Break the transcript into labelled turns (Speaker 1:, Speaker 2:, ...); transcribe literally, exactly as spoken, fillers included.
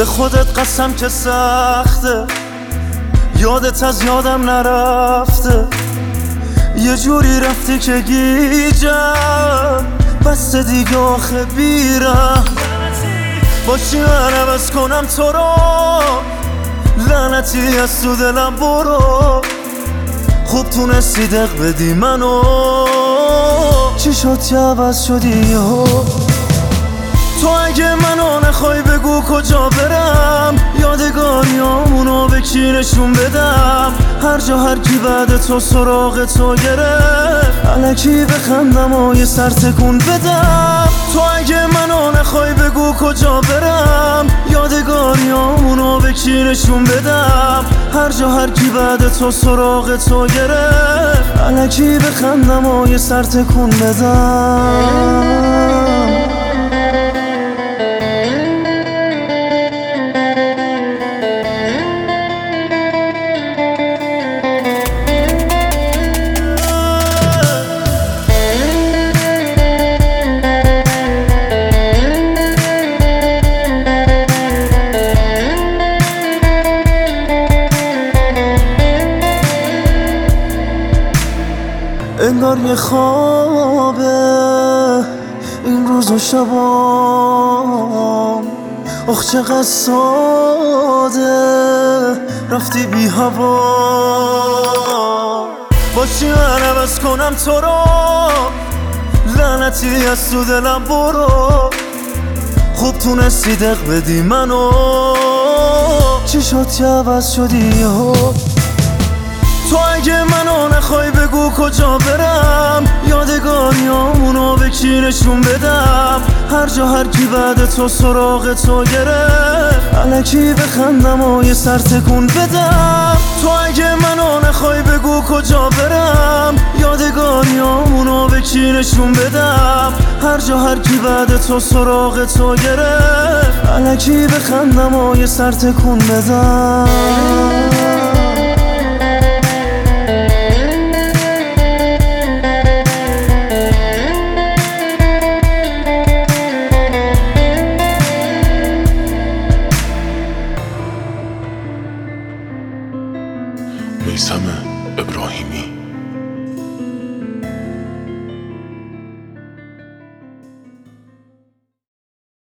Speaker 1: به خودت قسم که سخته، یادت از یادم نرفته، یه جوری رفتی که گیجم بسته دیگه آخه بیرم. باشی من عوض کنم تو رو، لعنتی از تو دلم برو. خوب تونستی دق بدی منو، چی شد که عوض شدی ها؟ تو اگه منو نخوای بگو کجا برم، یادگاریامونو به کی نشون بدم؟ هر جا هر کی بعد تو سراغ تو گرفت، الکی بخندم و یه سر تکون بدم. تو اگه منو نخوای بگو کجا برم، یادگاریامونو به کی نشون بدم؟ هر جا هر کی بعد تو سراغ تو گرفت، الکی بخندم و یه سر تکون بدم. انگار یه خوابه این روز و شبام، آخ چقدر ساده رفتی بی هوا. باشی من عوض کنم تو رو، لعنتی از تو دلم برو. خوب تونستی دق بدی منو، چی شد که عوض شدی ها؟ تو اگه منو نخوای بگو کجا برم، یادگاریامونو به کی نشون بدم؟ هر جا هر کی بعد تو سراغ تو گرفت، الکی بخندم و یه سر تکون بدم. تو اگه منو نخوای بگو کجا برم، یادگاریامونو به کی نشون بدم؟ هر جا هر کی بعد تو سراغ تو گرفت، الکی بخندم و یه سر تکون بدم.